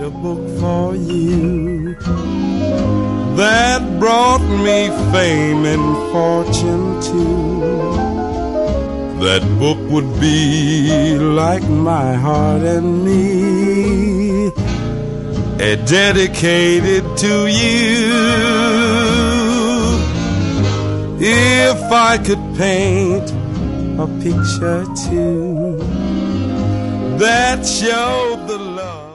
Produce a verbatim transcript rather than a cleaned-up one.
a book for you that brought me fame and fortune too. That book would be like my heart and me, a dedicated to you. If I could paint a picture too that showed the love